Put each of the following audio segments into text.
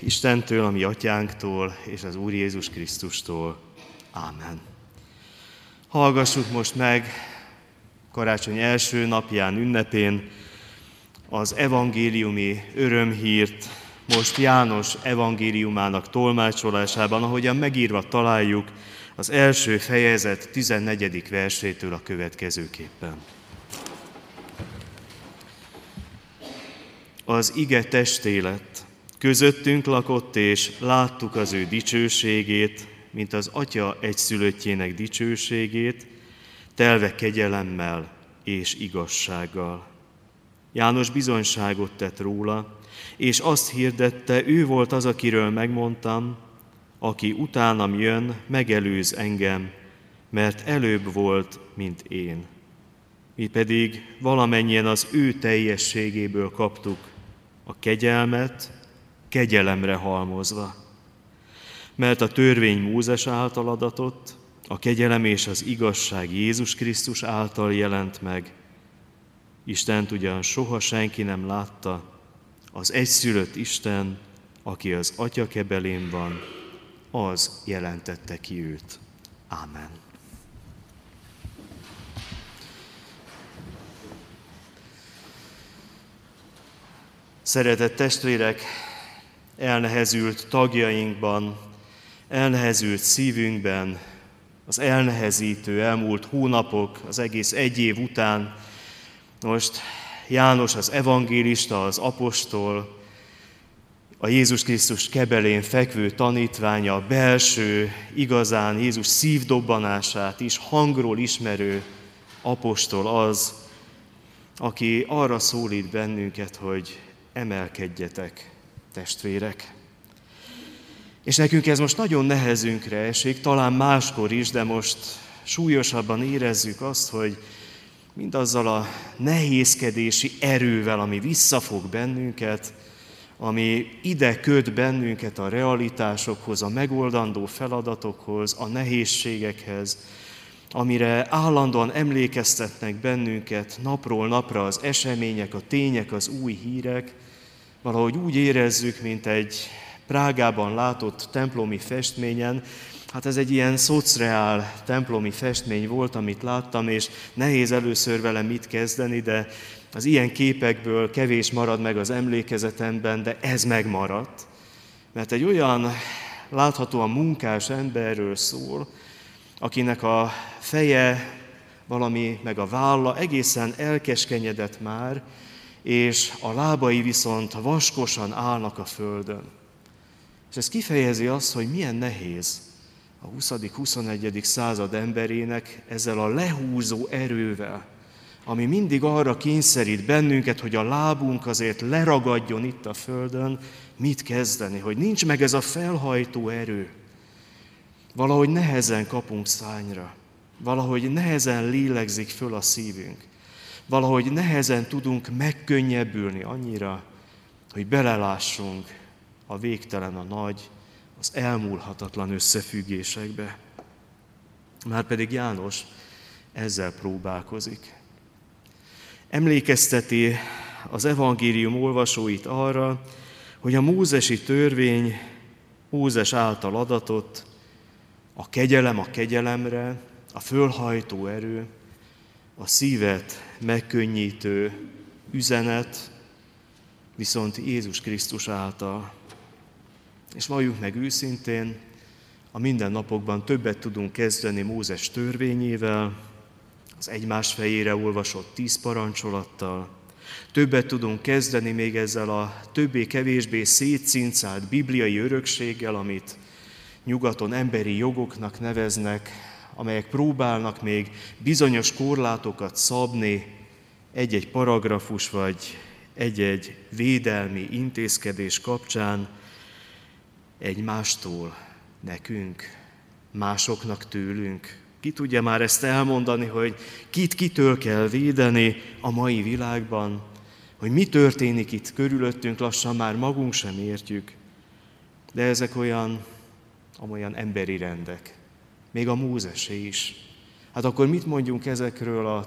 Istentől, a mi atyánktól, és az Úr Jézus Krisztustól. Ámen. Hallgassuk most meg karácsony első napján, ünnepén az evangéliumi örömhírt, most János evangéliumának tolmácsolásában, ahogyan megírva találjuk az első fejezet 14. versétől a következőképpen. Az ige testé lett, közöttünk lakott, és láttuk az ő dicsőségét, mint az Atya egyszülöttjének dicsőségét, telve kegyelemmel és igazsággal. János bizonyságot tett róla, és azt hirdette, ő volt az, akiről megmondtam, aki utánam jön, megelőz engem, mert előbb volt, mint én. Mi pedig valamennyien az ő teljességéből kaptuk a kegyelmet, kegyelemre halmozva. Mert a törvény Mózes által adatott, a kegyelem és az igazság Jézus Krisztus által jelent meg. Istent ugyan soha senki nem látta, az egyszülött Isten, aki az Atya kebelén van, az jelentette ki őt. Ámen. Szeretett testvérek, elnehezült tagjainkban, elnehezült szívünkben, az elnehezítő elmúlt hónapok, az egész egy év után, most János az evangélista, az apostol, a Jézus Krisztus kebelén fekvő tanítványa, a belső, igazán Jézus szívdobbanását is hangról ismerő apostol az, aki arra szólít bennünket, hogy emelkedjetek, testvérek. És nekünk ez most nagyon nehezünkre esik, talán máskor is, de most súlyosabban érezzük azt, hogy mindazzal a nehézkedési erővel, ami visszafog bennünket, ami ide köt bennünket a realitásokhoz, a megoldandó feladatokhoz, a nehézségekhez, amire állandóan emlékeztetnek bennünket napról napra az események, a tények, az új hírek, valahogy úgy érezzük, mint egy Prágában látott templomi festményen. Hát ez egy ilyen szocreál templomi festmény volt, amit láttam, és nehéz először vele mit kezdeni, de az ilyen képekből kevés marad meg az emlékezetemben, de ez megmaradt. Mert egy olyan láthatóan munkás emberről szól, akinek a feje valami, meg a válla egészen elkeskenyedett már, és a lábai viszont vaskosan állnak a földön. És ez kifejezi azt, hogy milyen nehéz a 20.-21. század emberének ezzel a lehúzó erővel, ami mindig arra kényszerít bennünket, hogy a lábunk azért leragadjon itt a földön, mit kezdeni, hogy nincs meg ez a felhajtó erő. Valahogy nehezen kapunk szányra, valahogy nehezen lélegzik föl a szívünk, valahogy nehezen tudunk megkönnyebbülni annyira, hogy belelássunk a végtelen, a nagy, az elmúlhatatlan összefüggésekbe. Márpedig János ezzel próbálkozik. Emlékezteti az evangélium olvasóit arra, hogy a mózesi törvény Mózes által adatott, a kegyelem a kegyelemre, a fölhajtó erő, a szívet megkönnyítő üzenet, viszont Jézus Krisztus által. És valljuk meg őszintén, a mindennapokban többet tudunk kezdeni Mózes törvényével, az egymás fejére olvasott 10 parancsolattal, többet tudunk kezdeni még ezzel a többé-kevésbé szétcincált bibliai örökséggel, amit nyugaton emberi jogoknak neveznek, amelyek próbálnak még bizonyos korlátokat szabni egy-egy paragrafus vagy egy-egy védelmi intézkedés kapcsán egymástól, nekünk, másoknak tőlünk. Ki tudja már ezt elmondani, hogy kit kitől kell védeni a mai világban, hogy mi történik itt körülöttünk, lassan már magunk sem értjük. De ezek olyan emberi rendek, még a Mózesé is. Hát akkor mit mondjunk ezekről a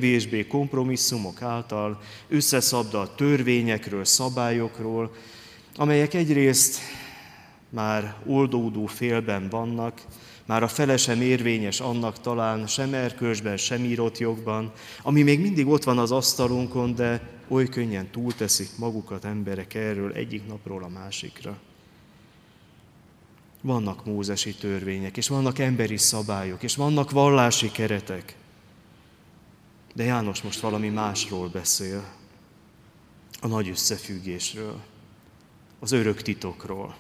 többé-kevésbé kompromisszumok által összeszabdalt törvényekről, szabályokról, amelyek egyrészt már oldódó félben vannak, már a fele sem érvényes annak talán, sem erkölcsben, sem írott jogban, ami még mindig ott van az asztalunkon, de oly könnyen túlteszik magukat emberek erről egyik napról a másikra. Vannak mózesi törvények, és vannak emberi szabályok, és vannak vallási keretek. De János most valami másról beszél. A nagy összefüggésről, az örök titokról.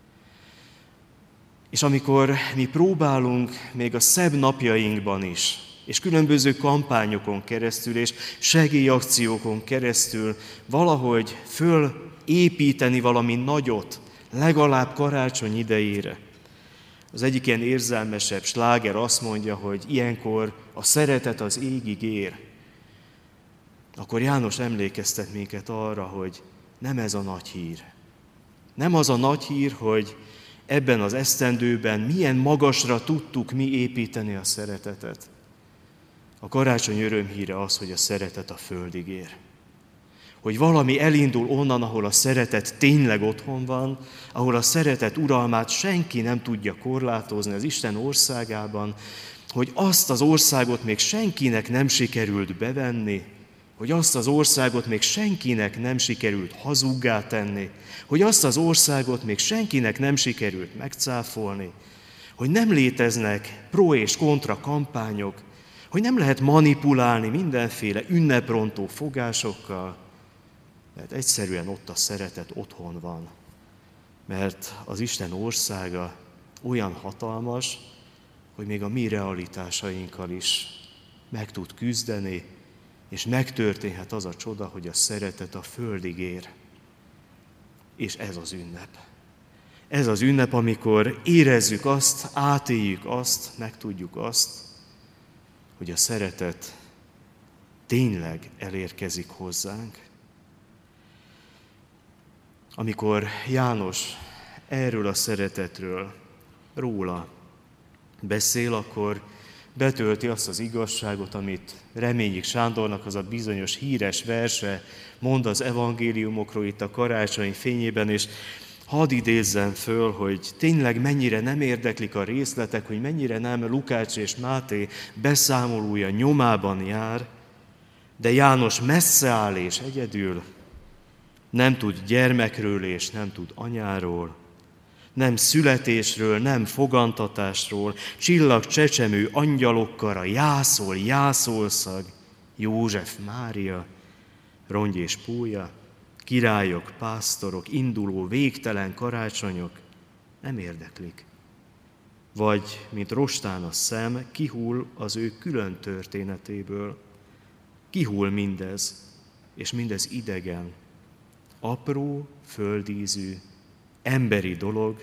És amikor mi próbálunk még a szebb napjainkban is, és különböző kampányokon keresztül, és segélyakciókon keresztül valahogy fölépíteni valami nagyot, legalább karácsony idejére. Az egyik ilyen érzelmesebb sláger azt mondja, hogy ilyenkor a szeretet az égig ér. Akkor János emlékeztet minket arra, hogy nem ez a nagy hír. Nem az a nagy hír, hogy ebben az esztendőben milyen magasra tudtuk mi építeni a szeretetet. A karácsony örömhíre az, hogy a szeretet a földig ér. Hogy valami elindul onnan, ahol a szeretet tényleg otthon van, ahol a szeretet uralmát senki nem tudja korlátozni az Isten országában, hogy azt az országot még senkinek nem sikerült bevenni, hogy azt az országot még senkinek nem sikerült hazuggá tenni, hogy azt az országot még senkinek nem sikerült megcáfolni, hogy nem léteznek pro és kontra kampányok, hogy nem lehet manipulálni mindenféle ünneprontó fogásokkal, mert egyszerűen ott a szeretet otthon van. Mert az Isten országa olyan hatalmas, hogy még a mi realitásainkkal is meg tud küzdeni, és megtörténhet az a csoda, hogy a szeretet a földig ér. És ez az ünnep. Ez az ünnep, amikor érezzük azt, átéljük azt, megtudjuk azt, hogy a szeretet tényleg elérkezik hozzánk. Amikor János erről a szeretetről, róla beszél, akkor betölti azt az igazságot, amit Reményik Sándornak az a bizonyos híres verse mond az evangéliumokról itt a karácsony fényében, és hadd idézzem föl, hogy tényleg mennyire nem érdeklik a részletek, hogy mennyire nem Lukács és Máté beszámolója nyomában jár, de János messze áll és egyedül, nem tud gyermekről és nem tud anyáról, nem születésről, nem fogantatásról, csillagcsecsemő angyalokkal, jászol-szag, József, Mária, rongy és pólya, királyok, pásztorok, induló, végtelen karácsonyok nem érdeklik. Vagy, mint rostán a szem, kihull az ő külön történetéből. Kihull mindez, és mindez idegen, apró, földízű, emberi dolog,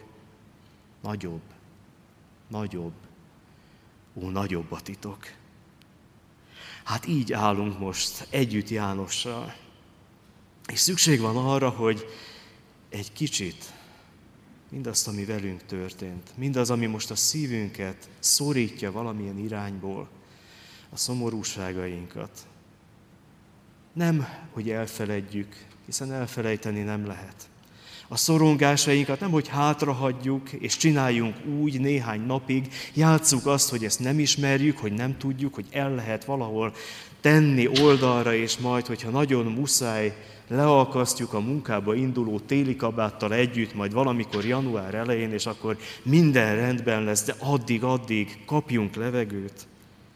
nagyobb, nagyobb a titok. Hát így állunk most együtt Jánossal, és szükség van arra, hogy egy kicsit mindazt, ami velünk történt, mindaz, ami most a szívünket szorítja valamilyen irányból, a szomorúságainkat, nem, hogy elfeledjük, hiszen elfelejteni nem lehet. A szorongásainkat nem, hogy hátrahagyjuk, és csináljunk úgy néhány napig, játsszuk azt, hogy ezt nem ismerjük, hogy nem tudjuk, hogy el lehet valahol tenni oldalra, és majd, hogyha nagyon muszáj, leakasztjuk a munkába induló téli kabáttal együtt, majd valamikor január elején, és akkor minden rendben lesz, de addig kapjunk levegőt.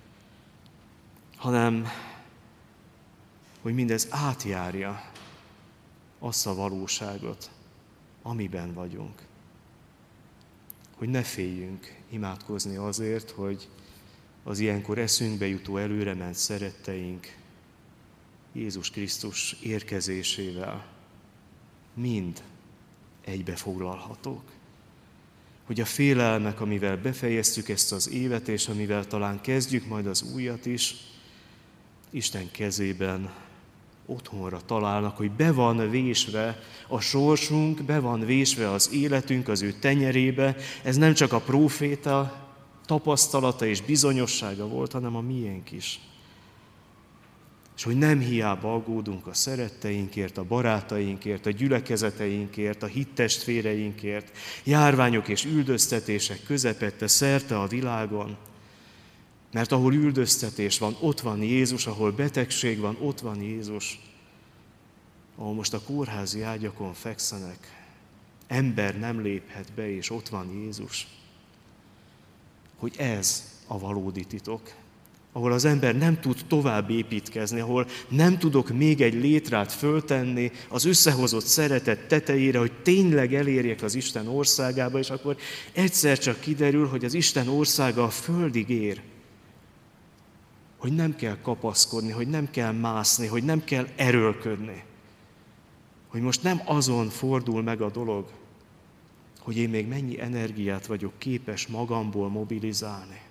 Hanem, hogy mindez átjárja azt a valóságot, amiben vagyunk. Hogy ne féljünk imádkozni azért, hogy az ilyenkor eszünkbe jutó előrement szeretteink Jézus Krisztus érkezésével mind egybefoglalhatók. Hogy a félelmek, amivel befejeztük ezt az évet, és amivel talán kezdjük majd az újat is, Isten kezében otthonra találnak, hogy be van vésve a sorsunk, be van vésve az életünk az ő tenyerébe. Ez nem csak a próféta tapasztalata és bizonyossága volt, hanem a miénk is. És hogy nem hiába aggódunk a szeretteinkért, a barátainkért, a gyülekezeteinkért, a hittestvéreinkért, járványok és üldöztetések közepette szerte a világon. Mert ahol üldöztetés van, ott van Jézus, ahol betegség van, ott van Jézus. Ahol most a kórházi ágyakon fekszenek, ember nem léphet be, és ott van Jézus. Hogy ez a valódi titok. Ahol az ember nem tud tovább építkezni, ahol nem tudok még egy létrát föltenni az összehozott szeretet tetejére, hogy tényleg elérjek az Isten országába, és akkor egyszer csak kiderül, hogy az Isten országa a földig ér. Hogy nem kell kapaszkodni, hogy nem kell mászni, hogy nem kell erőlködni. Hogy most nem azon fordul meg a dolog, hogy én még mennyi energiát vagyok képes magamból mobilizálni.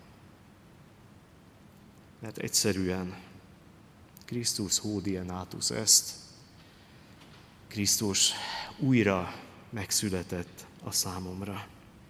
Mert egyszerűen Krisztus hodienatus est, Krisztus újra megszületett a számomra.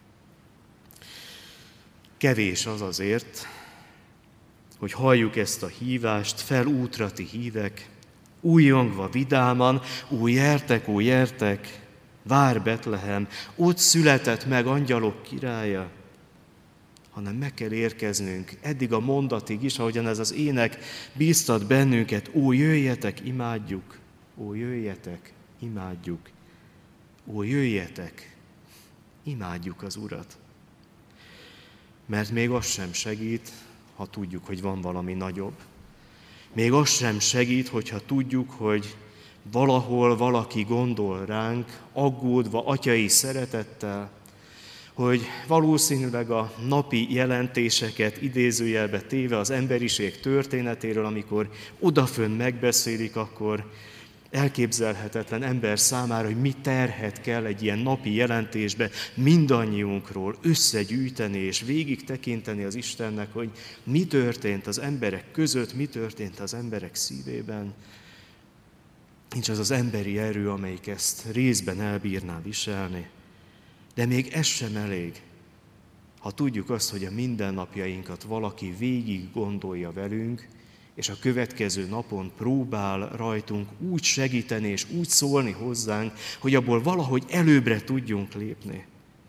Kevés az azért, hogy halljuk ezt a hívást, fel útra ti hívek, újongva vidáman, ó jertek, vár Betlehem, ott született meg angyalok királya, hanem meg kell érkeznünk eddig a mondatig is, ahogyan ez az ének bíztat bennünket, ó jöjjetek, imádjuk, ó jöjjetek, imádjuk, ó jöjjetek, imádjuk az Urat. Mert még az sem segít, ha tudjuk, hogy van valami nagyobb. Még az sem segít, hogyha tudjuk, hogy valahol valaki gondol ránk, aggódva, atyai szeretettel, hogy valószínűleg a napi jelentéseket idézőjelbe téve az emberiség történetéről, amikor odafönn megbeszélik, akkor elképzelhetetlen ember számára, hogy mi terhet kell egy ilyen napi jelentésbe mindannyiunkról összegyűjteni és végig tekinteni az Istennek, hogy mi történt az emberek között, mi történt az emberek szívében. Nincs az az emberi erő, amelyik ezt részben elbírná viselni. De még ez sem elég, ha tudjuk azt, hogy a mindennapjainkat valaki végig gondolja velünk, és a következő napon próbál rajtunk úgy segíteni és úgy szólni hozzánk, hogy abból valahogy előbbre tudjunk lépni.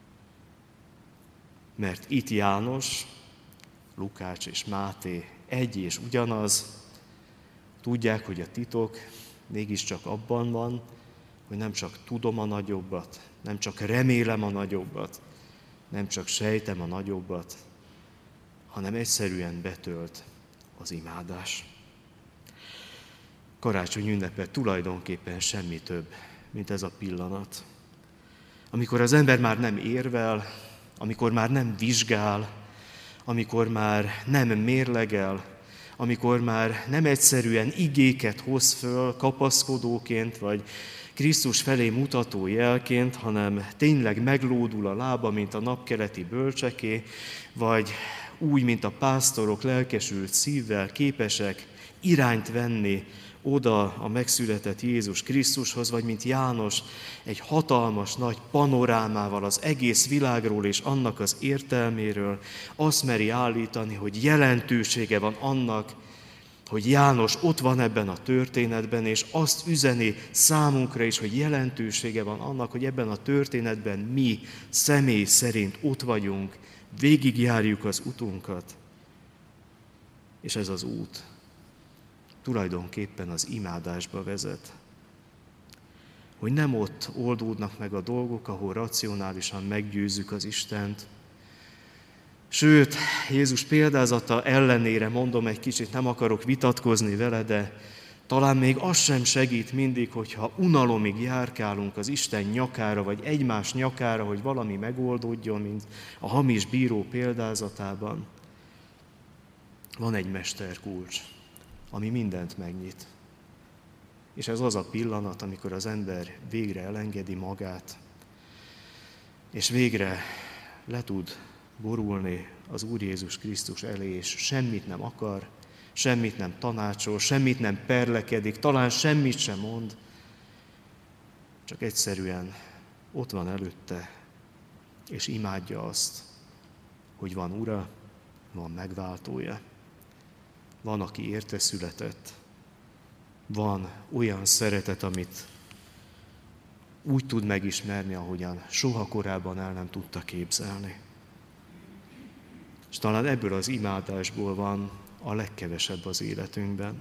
Mert itt János, Lukács és Máté egy és ugyanaz, tudják, hogy a titok mégiscsak abban van, hogy nem csak tudom a nagyobbat, nem csak remélem a nagyobbat, nem csak sejtem a nagyobbat, hanem egyszerűen betölt az imádás. Karácsony ünnepe tulajdonképpen semmi több, mint ez a pillanat. Amikor az ember már nem érvel, amikor már nem vizsgál, amikor már nem mérlegel, amikor már nem egyszerűen igéket hoz föl kapaszkodóként, vagy Krisztus felé mutató jelként, hanem tényleg meglódul a lába, mint a napkeleti bölcseké, vagy úgy, mint a pásztorok lelkesült szívvel képesek irányt venni oda a megszületett Jézus Krisztushoz, vagy mint János egy hatalmas nagy panorámával az egész világról és annak az értelméről azt meri állítani, hogy jelentősége van annak, hogy János ott van ebben a történetben, és azt üzeni számunkra is, hogy jelentősége van annak, hogy ebben a történetben mi személy szerint ott vagyunk, végigjárjuk az utunkat. És ez az út tulajdonképpen az imádásba vezet. Hogy nem ott oldódnak meg a dolgok, ahol racionálisan meggyőzzük az Istent. Sőt, Jézus példázata ellenére, mondom, egy kicsit nem akarok vitatkozni vele, de talán még az sem segít mindig, hogyha unalomig járkálunk az Isten nyakára, vagy egymás nyakára, hogy valami megoldódjon, mint a hamis bíró példázatában. Van egy mesterkulcs, ami mindent megnyit. És ez az a pillanat, amikor az ember végre elengedi magát, és végre le tud borulni az Úr Jézus Krisztus elé, és semmit nem akar, semmit nem tanácsol, semmit nem perlekedik, talán semmit sem mond, csak egyszerűen ott van előtte, és imádja azt, hogy van Ura, van megváltója, van, aki érte született, van olyan szeretet, amit úgy tud megismerni, ahogyan soha korábban el nem tudta képzelni. És talán ebből az imádásból van a legkevesebb az életünkben.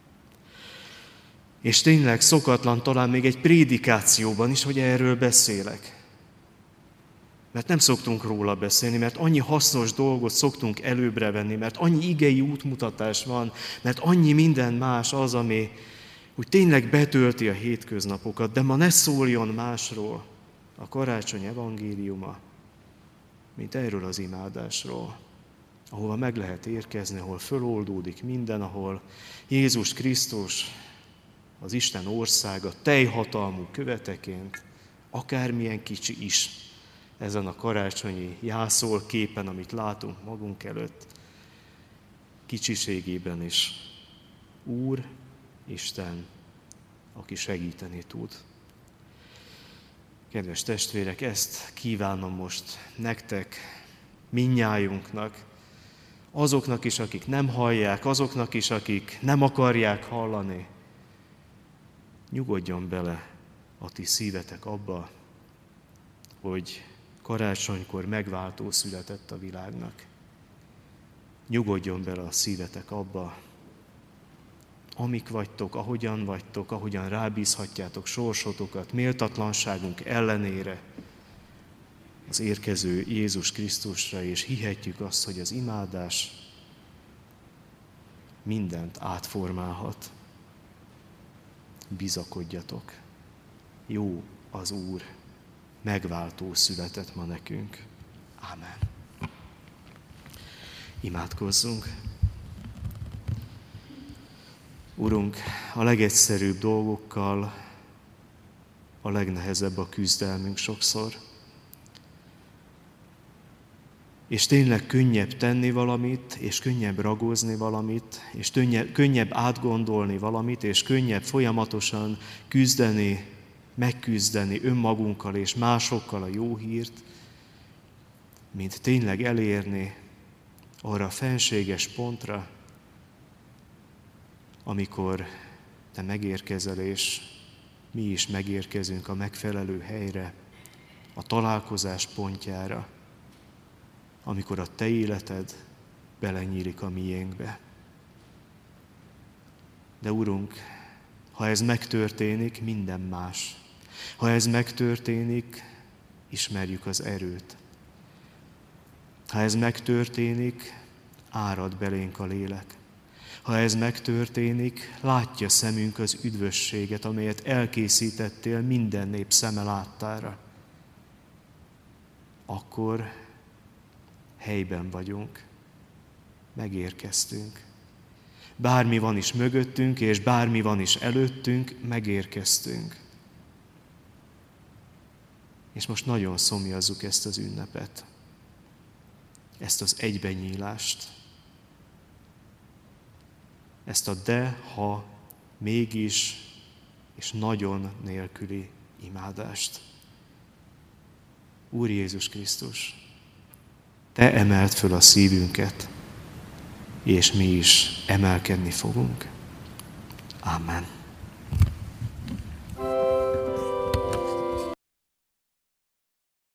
És tényleg szokatlan talán még egy prédikációban is, hogy erről beszélek. Mert nem szoktunk róla beszélni, mert annyi hasznos dolgot szoktunk előbbre venni, mert annyi igei útmutatás van, mert annyi minden más az, ami úgy tényleg betölti a hétköznapokat, de ma ne szóljon másról a karácsony evangéliuma, mint erről az imádásról, ahova meg lehet érkezni, ahol föloldódik minden, ahol Jézus Krisztus, az Isten országa teljhatalmú követeként, akármilyen kicsi is, ezen a karácsonyi jászol képen, amit látunk magunk előtt, kicsiségében is Úr, Isten, aki segíteni tud. Kedves testvérek, ezt kívánom most nektek, mindnyájunknak, azoknak is, akik nem hallják, azoknak is, akik nem akarják hallani. Nyugodjon bele a ti szívetek abba, hogy karácsonykor megváltó született a világnak. Nyugodjon bele a szívetek abba, amik vagytok, ahogyan rábízhatjátok sorsotokat, méltatlanságunk ellenére az érkező Jézus Krisztusra, és hihetjük azt, hogy az imádás mindent átformálhat. Bizakodjatok. Jó az Úr, megváltó született ma nekünk. Ámen. Imádkozzunk. Urunk, a legegyszerűbb dolgokkal a legnehezebb a küzdelmünk sokszor. És tényleg könnyebb tenni valamit, és könnyebb ragozni valamit, és könnyebb átgondolni valamit, és könnyebb folyamatosan megküzdeni önmagunkkal és másokkal a jó hírt, mint tényleg elérni arra a fenséges pontra, amikor te megérkezel, és mi is megérkezünk a megfelelő helyre, a találkozás pontjára, amikor a te életed belenyílik a miénkbe. De Urunk, ha ez megtörténik, minden más. Ha ez megtörténik, ismerjük az erőt. Ha ez megtörténik, árad belénk a lélek. Ha ez megtörténik, látja szemünk az üdvösséget, amelyet elkészítettél minden nép szeme láttára. Akkor helyben vagyunk, megérkeztünk. Bármi van is mögöttünk, és bármi van is előttünk, megérkeztünk. És most nagyon szomjazzuk ezt az ünnepet, ezt az egybenyílást, ezt a de, ha, mégis, és nagyon nélküli imádást. Úr Jézus Krisztus, te emeld föl a szívünket, és mi is emelkedni fogunk. Amen.